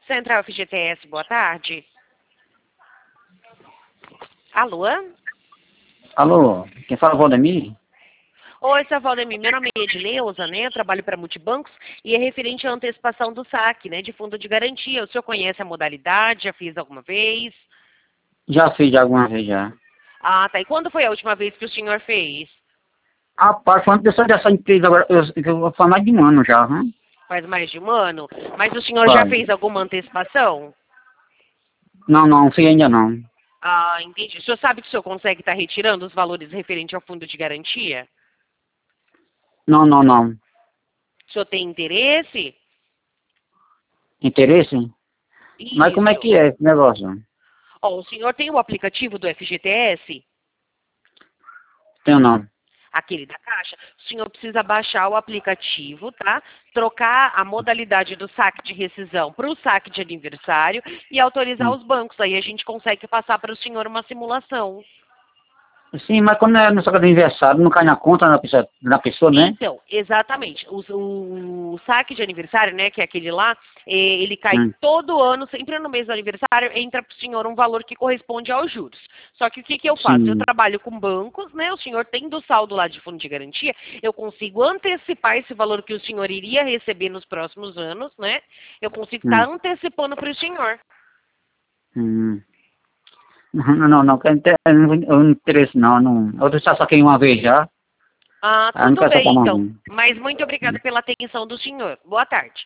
Central FGTS, boa tarde. Alô? Alô, quem fala é o Valdemir? Oi, seu Valdemir, meu nome é Edileuza, né? Eu trabalho para Multibancos e é referente à antecipação do saque, né? De fundo de garantia. O senhor conhece a modalidade? Já fiz alguma vez? Já fiz alguma vez já. Ah, tá. E quando foi a última vez que o senhor fez? Rapaz, foi uma pessoa dessa empresa agora, eu vou falar mais de um ano já, né? Faz mais de um ano? Mas o senhor já Faz. fez alguma antecipação? Não, não, fiz ainda não. Ah, entendi. O senhor sabe que o senhor consegue estar retirando os valores referentes ao fundo de garantia? Não, não, não. O senhor tem interesse? Interesse? Mas como é Isso. que é esse negócio? Ó, o senhor tem o aplicativo do FGTS? Tenho não. Aquele da Caixa? O senhor precisa baixar o aplicativo, tá? Trocar a modalidade do saque de rescisão para o saque de aniversário e autorizar Hum. os bancos. Aí a gente consegue passar para o senhor uma simulação. Sim, mas quando é no seu aniversário, não cai na conta da pessoa, né? Então, exatamente. O saque de aniversário, né, que é aquele lá, ele cai Hum, todo ano, sempre no mês do aniversário, entra para o senhor um valor que corresponde aos juros. Só que o que eu faço? Eu sim. trabalho com bancos, né, o senhor tendo o saldo lá de fundo de garantia, eu consigo antecipar esse valor que o senhor iria receber nos próximos anos, né? Eu consigo estar Hum, antecipando para o senhor. hum. Não, não, não, eu não interesse não, não. Eu já saquei uma vez já, Ah, aí eu não tudo quero sacar bem, mais então. não. Mas muito obrigada pela atenção do senhor. Boa tarde.